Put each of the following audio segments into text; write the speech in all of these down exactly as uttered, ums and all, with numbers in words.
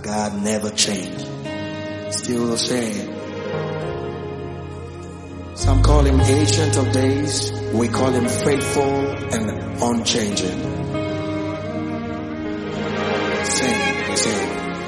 God never changed. Still the same. Some call him Ancient of Days. We call him faithful and unchanging. Sing, sing.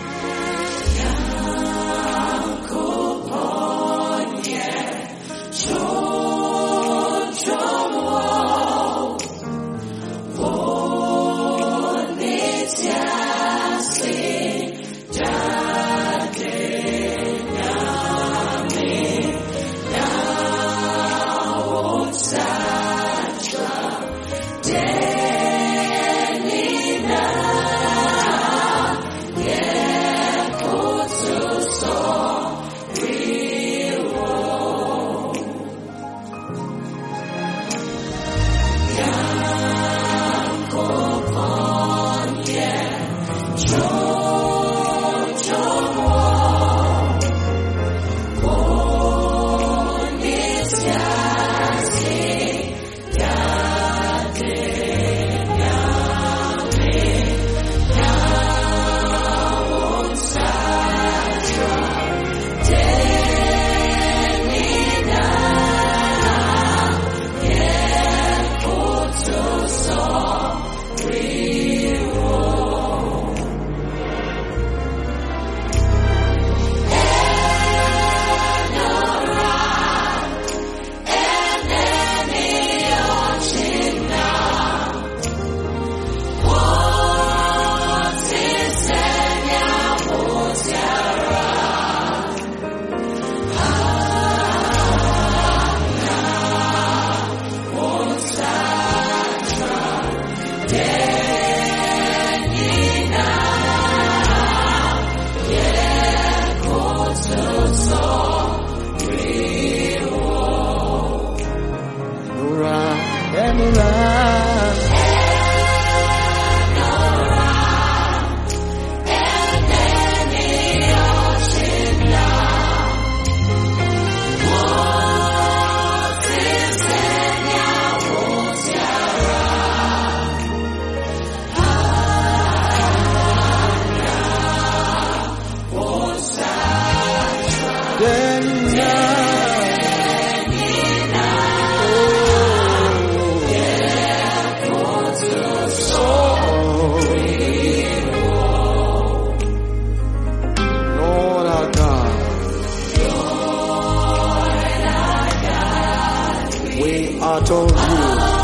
Adore you.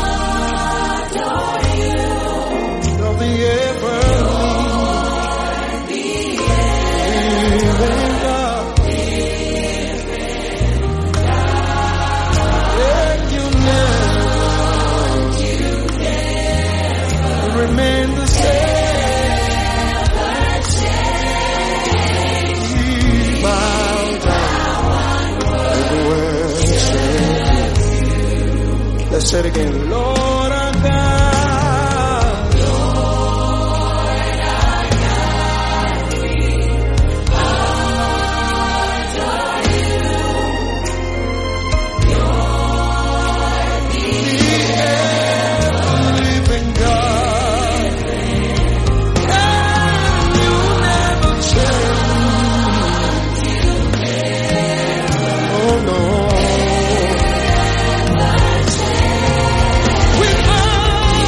You're the ever-living God. Yeah, you never remain the same. We bow down everywhere. Let's say it again. Lord our God. Lord our God, we adore you. You're the ever-living God. And you never change. Oh no. We bow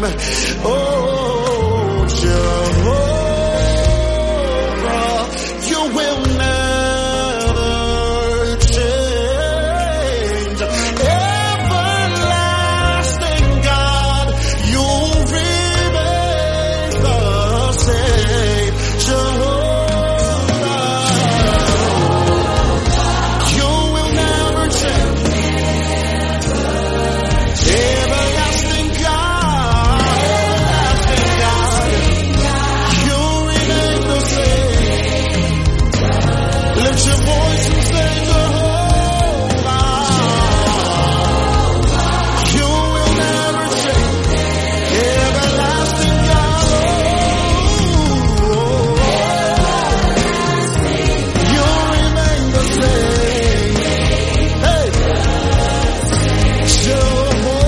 Oh, Jehovah, you will never change. Everlasting God, you remain the same. Jehovah, you will never change. Everlasting God, everlasting God, you remain the same. Lift your voice and say, Jehovah, you will never change. Everlasting God, you remain the same. Hey, Jehovah,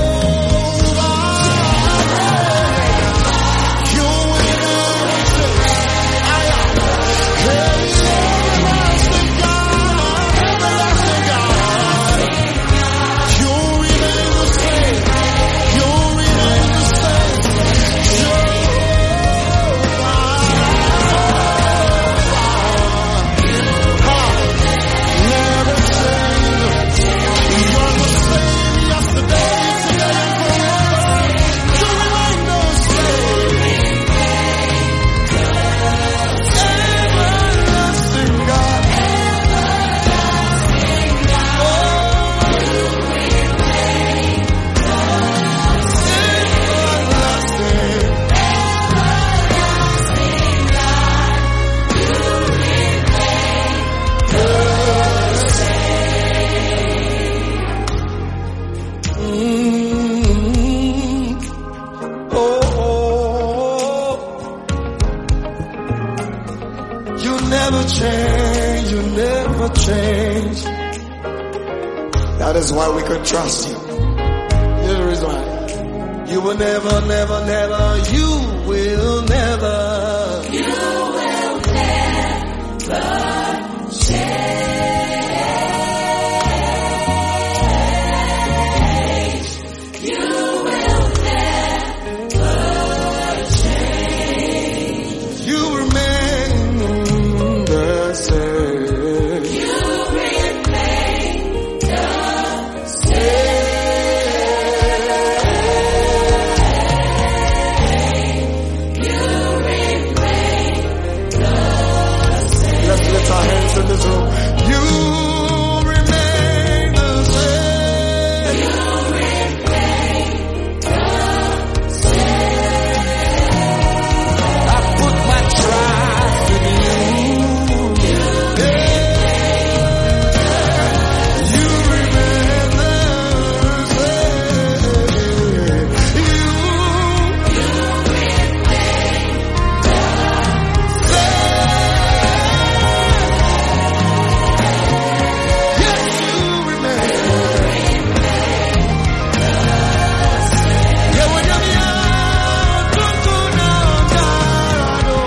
you will never change. I am. Hey, everlasting God, everlasting God, you remain the same. You remain the same. Jehovah, never change. You're the same yesterday, today, and forever. You remain the same. Everlasting God. Mm. Oh, you never change, you never change. That is why we can trust you. Here's the reason why. You will never, never, never, you will never. You will never change. You will never change. You remain the same. You remain the same. You remain the same. Let's lift our hands in this room. You remain the same. You remain the same. I put my trust in you. Yeah. You remain the same. You, you remain the same. Yes, you remain. Yeah, when you're young, don't go down, down, oh.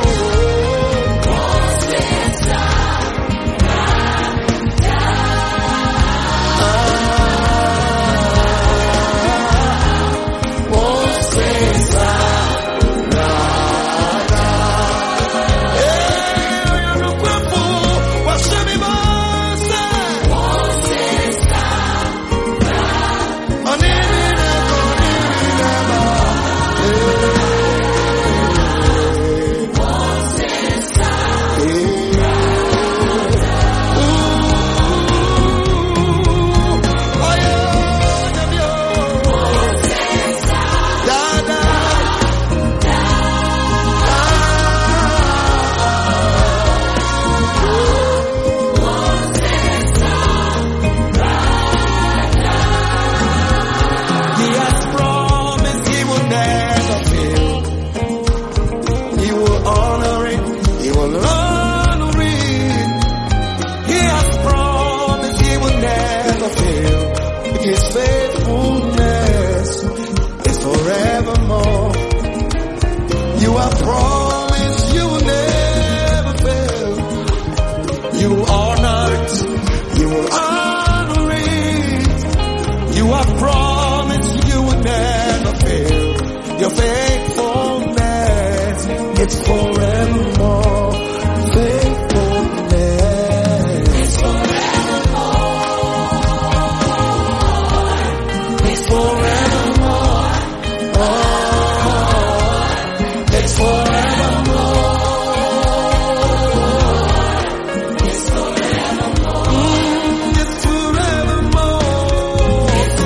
He has promised he will never fail. He will honor it. He will honor it. He has promised he will never fail. His faithfulness is forevermore. You have promised you will never fail. You will honor it. You will honor it. You have promised you will never fail. Your faithfulness, it's forevermore. Faithfulness, it's forevermore. It's forevermore. Oh, it's forevermore. It's forevermore. Mm, it's forevermore. It's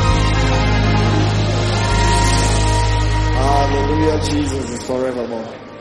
Hallelujah, Jesus is forevermore.